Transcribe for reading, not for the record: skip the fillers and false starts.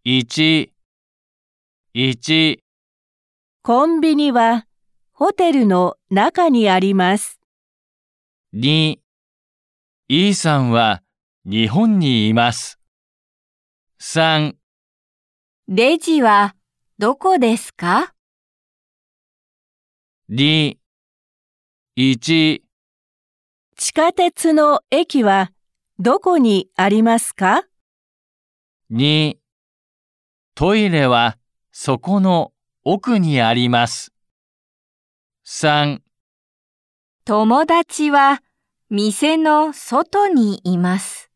1、1、 コンビニはホテルの中にあります。 2、E さんは日本にいます。3、 レジはどこですか？ 2、1、 地下鉄の駅はどこにありますか？ 2、トイレはそこの奥にあります。3、 友達は店の外にいます。